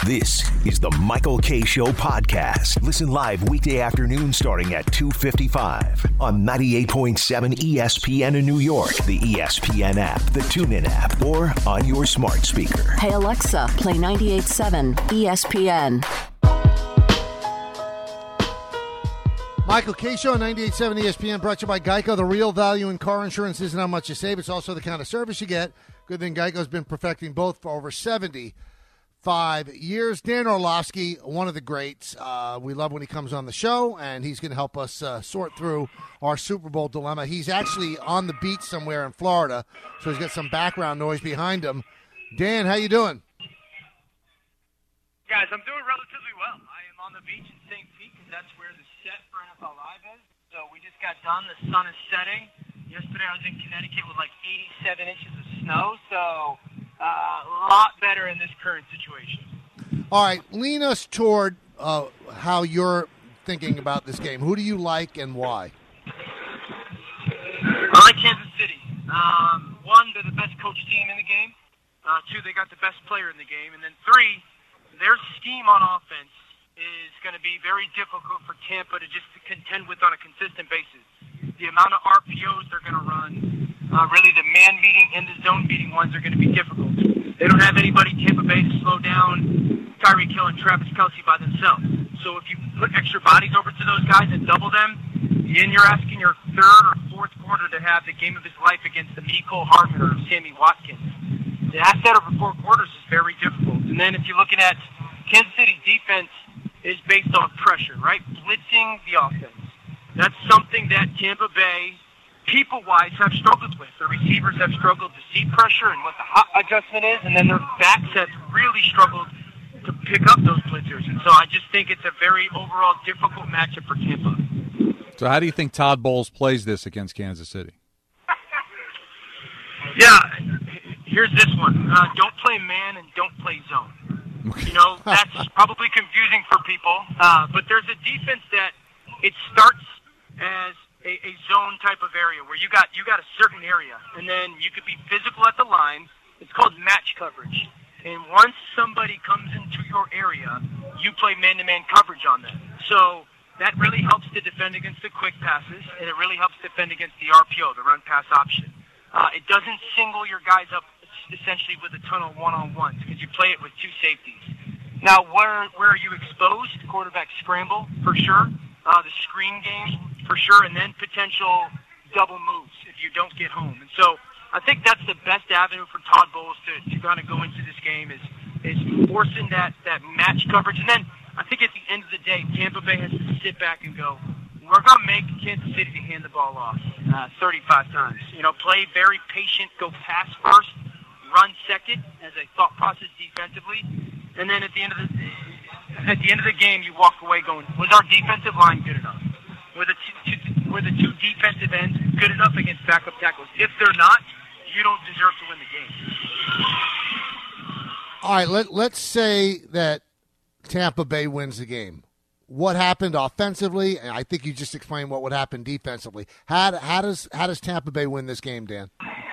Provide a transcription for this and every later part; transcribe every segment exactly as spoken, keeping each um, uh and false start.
This is the Michael Kay Show podcast. Listen live weekday afternoon starting at two fifty-five on ninety-eight point seven E S P N in New York, the E S P N app, the TuneIn app, or on your smart speaker. Hey Alexa, play ninety-eight point seven E S P N. Michael Kay Show, ninety-eight point seven E S P N, brought to you by Geico. The real value in car insurance isn't how much you save, it's also the kind of service you get. Good thing Geico's been perfecting both for over seventy-five years. Dan Orlovsky, one of the greats. Uh, we love when he comes on the show, and he's going to help us uh, sort through our Super Bowl dilemma. He's actually on the beach somewhere in Florida, so he's got some background noise behind him. Dan, how you doing? Guys, I'm doing relatively well. I am on the beach in Saint Pete because that's where the set for N F L Live is. So we just got done. The sun is setting. Yesterday I was in Connecticut with like eighty-seven inches of snow, so uh, a lot better in this current situation. All right, lean us toward uh, how you're thinking about this game. Who do you like and why? I like Kansas City. Um, one, they're the best coach team in the game. Uh, two, they got the best player in the game. And then three, their scheme on offense is going to be very difficult for Tampa to just contend with on a consistent basis. The amount of R P Os they're going to run, uh, really the man-beating and the zone-beating ones are going to be difficult. They don't have anybody Tampa Bay to slow down Tyreek Hill and Travis Kelce by themselves. So if you put extra bodies over to those guys and double them, then you're asking your third or fourth quarter to have the game of his life against the Mecole Hardman or Sammy Watkins. To ask that over four quarters is very difficult. And then if you're looking at Kansas City's defense is based on pressure, right? Blitzing the offense. That's something that Tampa Bay, people-wise, have struggled with. The receivers have struggled to see pressure and what the hot adjustment is, and then their backs have really struggled to pick up those blitzers. And so I just think it's a very overall difficult matchup for Tampa. So how do you think Todd Bowles plays this against Kansas City? Yeah, here's this one. Uh, don't play man and don't play zone. You know, that's probably confusing for people, uh, but there's a defense that it starts as a, a zone type of area where you got you got a certain area, and then you could be physical at the line. It's called match coverage. And once somebody comes into your area, you play man-to-man coverage on them. So that really helps to defend against the quick passes, and it really helps defend against the R P O, the run-pass option. Uh, it doesn't single your guys up essentially with a ton of one-on-ones because you play it with two safeties. Now, where where are you exposed? Quarterback scramble, for sure. Uh, the screen game, for sure, and then potential double moves if you don't get home. And so I think that's the best avenue for Todd Bowles to, to kind of go into this game is is forcing that, that match coverage. And then I think at the end of the day, Tampa Bay has to sit back and go, we're going to make Kansas City to hand the ball off uh, thirty-five times. You know, play very patient, go pass first, run second as a thought process defensively, and then at the end of the at the end of the game, you walk away going, was our defensive line good enough? Were the two, two, were the two defensive ends good enough against backup tackles? If they're not, you don't deserve to win the game. All right, let, let's say that Tampa Bay wins the game. What happened offensively? And I think you just explained what would happen defensively. How, how does how does Tampa Bay win this game, Dan?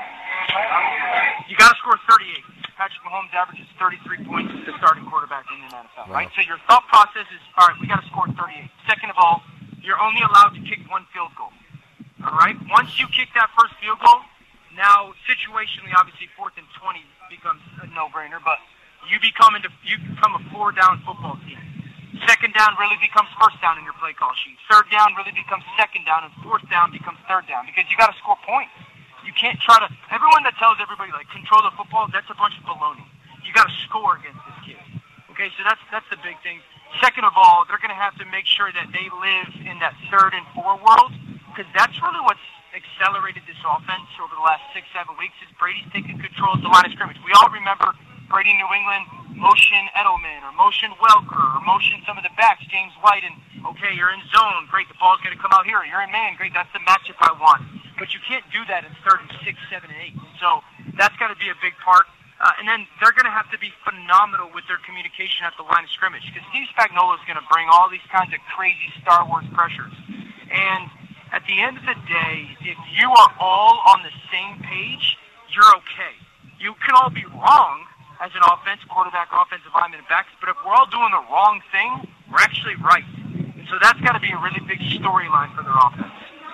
You got to score thirty-eight. Patrick Mahomes averages thirty-three points as the starting quarterback in the N F L, right? So your thought process is, all right, we got to score thirty-eight. Second of all, you're only allowed to kick one field goal, all right? Once you kick that first field goal, now situationally, obviously, fourth and twenty becomes a no-brainer, but you become into you become a four-down football team. Second down really becomes first down in your play call sheet. Third down really becomes second down, and fourth down becomes third down because you got to score points. You can't try to – everyone that tells everybody, like, control the football, that's a bunch of baloney. You got to score against this kid. Okay, so that's that's the big thing. Second of all, they're going to have to make sure that they live in that third and four world because that's really what's accelerated this offense over the last six, seven weeks is Brady's taking control of the line of scrimmage. We all remember Brady New England motion Edelman or motion Welker or motion some of the backs, James White, and, okay, you're in zone. Great, the ball's going to come out here. You're in man. Great, that's the matchup I want. But you can't do that in third and six, seven, and eight. So that's got to be a big part. Uh, and then they're going to have to be phenomenal with their communication at the line of scrimmage because Steve Spagnuolo is going to bring all these kinds of crazy Star Wars pressures. And at the end of the day, if you are all on the same page, you're okay. You can all be wrong as an offense, quarterback, offensive lineman, and backs. But if we're all doing the wrong thing, we're actually right. And so that's got to be a really big storyline for their offense.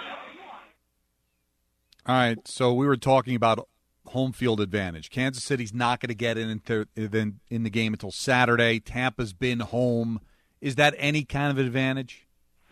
All right, so we were talking about home field advantage. Kansas City's not going to get in, into, in in the game until Saturday. Tampa's been home. Is that any kind of advantage?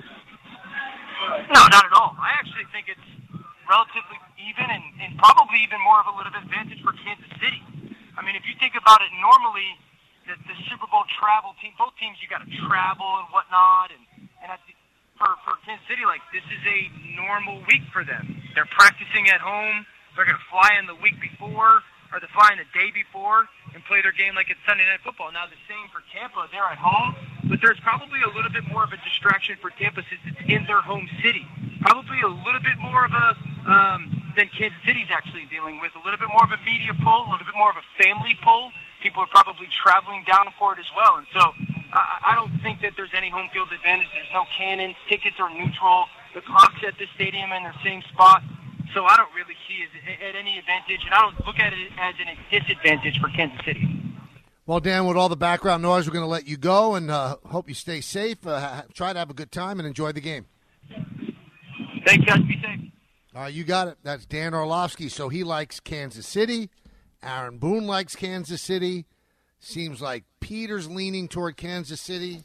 No, not at all. I actually think it's relatively even and, and probably even more of a little bit advantage for Kansas City. I mean, if you think about it, normally the, the Super Bowl travel team, both teams, you got to travel and whatnot, and and I think for for Kansas City, like this is a normal week for them. They're practicing at home. They're going to fly in the week before, or they fly in the day before, and play their game like it's Sunday Night Football. Now the same for Tampa. They're at home, but there's probably a little bit more of a distraction for Tampa since it's in their home city. Probably a little bit more of a um, than Kansas City's actually dealing with. A little bit more of a media pull, a little bit more of a family pull. People are probably traveling down for it as well, and so I, I don't think that there's any home field advantage. There's no cannons. Tickets are neutral. The clock's at the stadium in their same spot. So I don't really see it at any advantage, and I don't look at it as a disadvantage for Kansas City. Well, Dan, with all the background noise, we're going to let you go, and uh, hope you stay safe. Uh, try to have a good time and enjoy the game. Thanks, guys. Be safe. All right, you got it. That's Dan Orlovsky. So he likes Kansas City. Aaron Boone likes Kansas City. Seems like Peter's leaning toward Kansas City.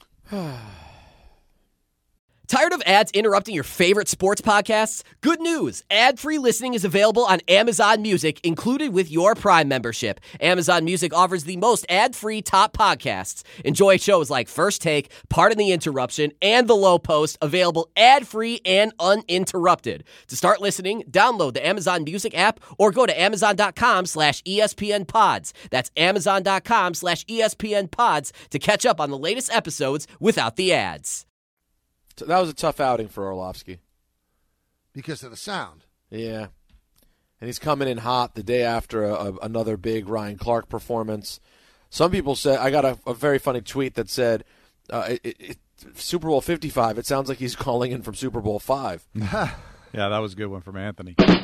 Tired of ads interrupting your favorite sports podcasts? Good news! Ad-free listening is available on Amazon Music, included with your Prime membership. Amazon Music offers the most ad-free top podcasts. Enjoy shows like First Take, Pardon the Interruption, and The Low Post, available ad-free and uninterrupted. To start listening, download the Amazon Music app or go to amazon.com slash ESPN pods. That's amazon.com slash ESPN pods to catch up on the latest episodes without the ads. That was a tough outing for Orlovsky. Because of the sound. Yeah. And he's coming in hot the day after a, a, another big Ryan Clark performance. Some people said, I got a, a very funny tweet that said, uh, it, it, it, Super Bowl fifty-five, it sounds like he's calling in from Super Bowl five. Yeah, that was a good one from Anthony. Not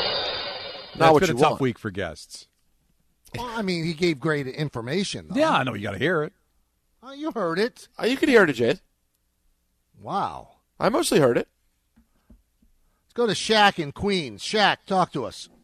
That's what been you a tough want. week for guests. Well, I mean, he gave great information, though. Yeah, I know. You got to hear it. Oh, you heard it. Oh, you could hear it, Jay. Wow. I mostly heard it. Let's go to Shaq in Queens. Shaq, talk to us.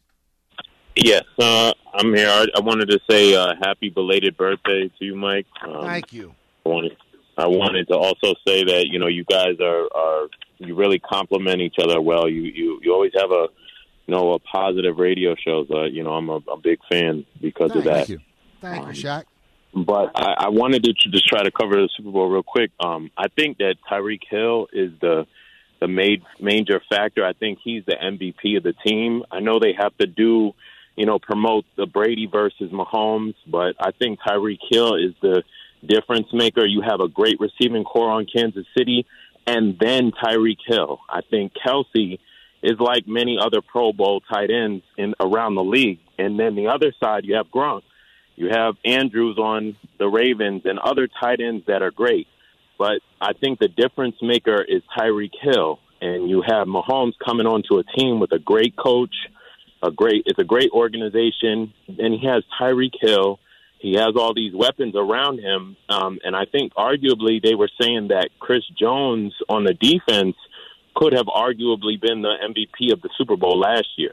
Yes, uh, I'm here. I, I wanted to say uh, happy belated birthday to you, Mike. Um, Thank you. I wanted, I wanted to also say that, you know, you guys are, are you really complement each other well. You, you, you always have a, you know, a positive radio show. So, you know, I'm a, a big fan because Thank of that. you. Thank you, Shaq. But I, I wanted to just try to cover the Super Bowl real quick. Um, I think that Tyreek Hill is the the made, major factor. I think he's the M V P of the team. I know they have to do, you know, promote the Brady versus Mahomes, but I think Tyreek Hill is the difference maker. You have a great receiving core on Kansas City, and then Tyreek Hill. I think Kelsey is like many other Pro Bowl tight ends in around the league. And then the other side, you have Gronk. You have Andrews on the Ravens and other tight ends that are great. But I think the difference maker is Tyreek Hill. And you have Mahomes coming onto a team with a great coach, a great it's a great organization. And he has Tyreek Hill. He has all these weapons around him. Um, and I think arguably they were saying that Chris Jones on the defense could have arguably been the M V P of the Super Bowl last year.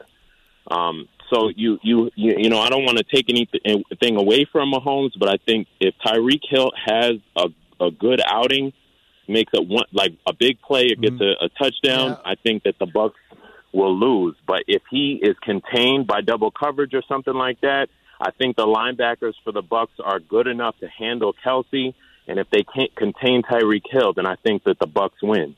Um So you, you you you know I don't want to take anything away from Mahomes, but I think if Tyreek Hill has a, a good outing, makes a one like a big play, it gets mm-hmm. a, a touchdown, yeah. I think that the Bucs will lose. But if he is contained by double coverage or something like that, I think the linebackers for the Bucs are good enough to handle Kelsey. And if they can't contain Tyreek Hill, then I think that the Bucs win.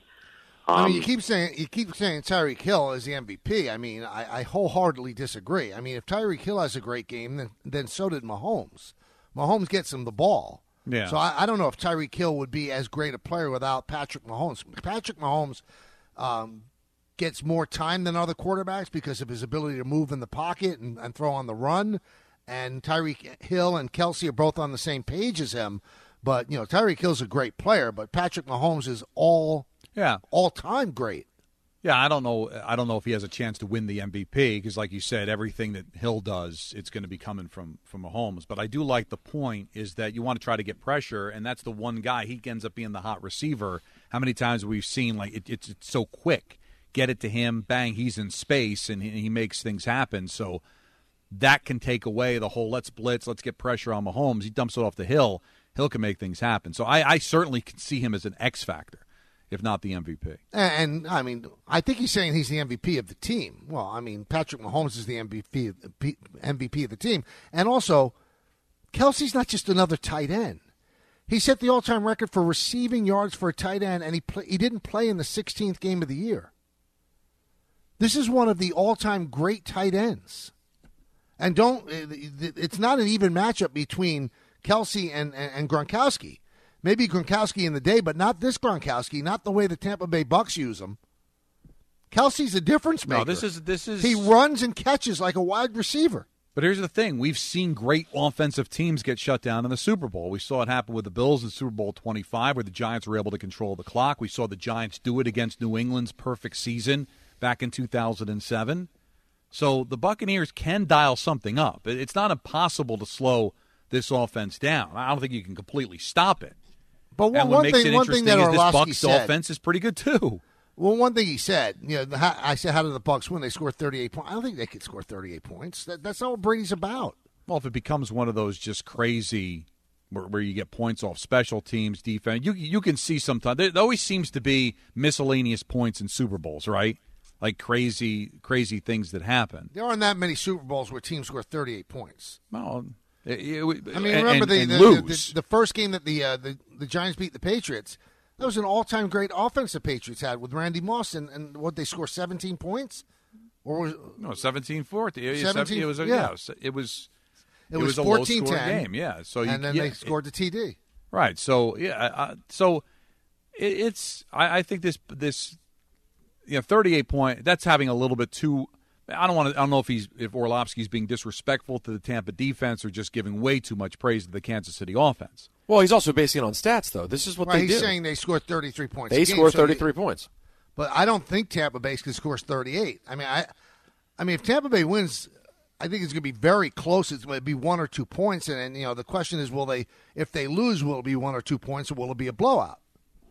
I mean, you keep saying you keep saying Tyreek Hill is the M V P. I mean, I, I wholeheartedly disagree. I mean, if Tyreek Hill has a great game, then then so did Mahomes. Mahomes gets him the ball. Yeah. So I, I don't know if Tyreek Hill would be as great a player without Patrick Mahomes. Patrick Mahomes um, gets more time than other quarterbacks because of his ability to move in the pocket and, and throw on the run. And Tyreek Hill and Kelsey are both on the same page as him. But, you know, Tyreek Hill's a great player, but Patrick Mahomes is all – Yeah, all-time great. Yeah, I don't know. I don't know if he has a chance to win the M V P because, like you said, everything that Hill does, it's going to be coming from from Mahomes. But I do like the point is that you want to try to get pressure, and that's the one guy. He ends up being the hot receiver. How many times we've seen like it, it's it's so quick, get it to him, bang, he's in space, and he, he makes things happen. So that can take away the whole let's blitz, let's get pressure on Mahomes. He dumps it off the Hill. Hill can make things happen. So I, I certainly can see him as an X factor, if not the M V P. And, and, I mean, I think he's saying he's the M V P of the team. Well, I mean, Patrick Mahomes is the M V P, M V P of the team. And also, Kelsey's not just another tight end. He set the all-time record for receiving yards for a tight end, and he play, he didn't play in the sixteenth game of the year. This is one of the all-time great tight ends. And don't it's not an even matchup between Kelsey and, and, and Gronkowski. Maybe Gronkowski in the day, but not this Gronkowski, not the way the Tampa Bay Bucks use him. Kelsey's a difference maker. No, this is this is he runs and catches like a wide receiver. But here's the thing. We've seen great offensive teams get shut down in the Super Bowl. We saw it happen with the Bills in Super Bowl twenty-five where the Giants were able to control the clock. We saw the Giants do it against New England's perfect season back in two thousand seven. So the Buccaneers can dial something up. It's not impossible to slow this offense down. I don't think you can completely stop it. But one, and what one makes thing, it one thing interesting that is this Orlovsky Bucs said, offense is pretty good too. Well, one thing he said, you know, the, I said, how did the Bucs win? They scored thirty-eight points. I don't think they could score thirty-eight points. That, that's not what Brady's about. Well, if it becomes one of those just crazy where, where you get points off special teams, defense, you you can see sometimes. There always seems to be miscellaneous points in Super Bowls, right? Like crazy, crazy things that happen. There aren't that many Super Bowls where teams score thirty-eight points. Well, it, it, I mean, remember and, the, and the, lose. the, the first game that the, uh, the the Giants beat the Patriots. That was an all-time great offense the Patriots had with Randy Moss, and, and what they score seventeen points, or was no seventeen fourteen. It, seventeen, it was a, yeah. yeah, it was it, it was, was a fourteen ten game. Yeah, so you, and then yeah, they scored the T D. Right. So yeah, uh, so it, it's I, I think this this. Yeah, you know, thirty-eight point. That's having a little bit too. I don't want to. I don't know if he's if Orlovsky's being disrespectful to the Tampa defense or just giving way too much praise to the Kansas City offense. Well, he's also basing it on stats, though. This is what right, they he's do. He's saying they scored thirty-three points. They a game, score so thirty-three they, points. But I don't think Tampa Bay scores thirty-eight. I mean, I, I mean, if Tampa Bay wins, I think it's going to be very close. It's going to be one or two points, and, and you know, the question is, will they? If they lose, will it be one or two points, or will it be a blowout?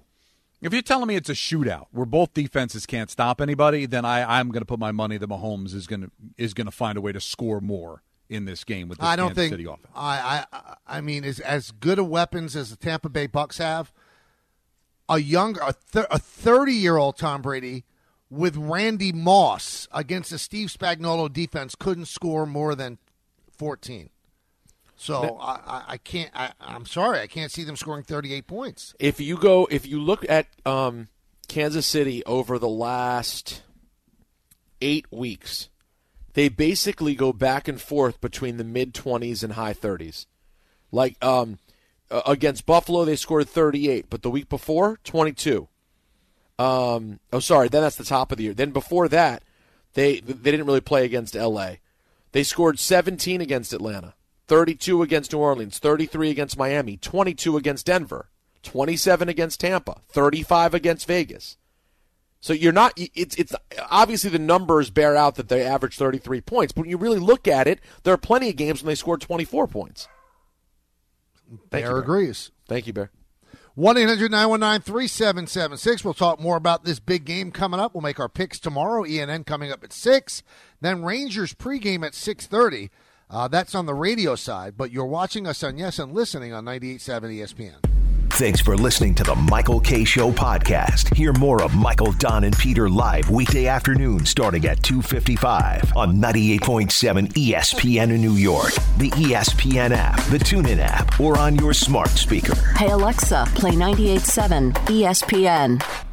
If you're telling me it's a shootout where both defenses can't stop anybody, then I, I'm going to put my money that Mahomes is going to is going to find a way to score more in this game with this I don't Kansas think, City offense. I, I I mean, as as good a weapons as the Tampa Bay Bucks have, a younger, a, th- a thirty-year-old Tom Brady with Randy Moss against the Steve Spagnuolo defense couldn't score more than fourteen. So I, I, I can't. I, I'm sorry, I can't see them scoring thirty-eight points. If you go, if you look at um, Kansas City over the last eight weeks, they basically go back and forth between the mid twenties and high thirties. Like um, uh, against Buffalo, they scored thirty-eight, but the week before, twenty-two. Um, oh, sorry, then that's the top of the year. Then before that, they they didn't really play against L A. They scored seventeen against Atlanta. thirty-two against New Orleans, thirty-three against Miami, twenty-two against Denver, twenty-seven against Tampa, thirty-five against Vegas. So you're not it's it's obviously the numbers bear out that they average thirty-three points, but when you really look at it, there are plenty of games when they scored twenty-four points. Thank Bear you, agrees. Thank you, Bear. one eight hundred nine one nine three seven seven six. We'll talk more about this big game coming up. We'll make our picks tomorrow. E N N coming up at six. Then Rangers pregame at six thirty. Uh, that's on the radio side, but you're watching us on Yes and listening on ninety-eight point seven E S P N. Thanks for listening to the Michael K. Show podcast. Hear more of Michael, Don, and Peter live weekday afternoon starting at two fifty-five on ninety-eight point seven E S P N in New York, the E S P N app, the TuneIn app, or on your smart speaker. Hey, Alexa, play ninety-eight point seven E S P N.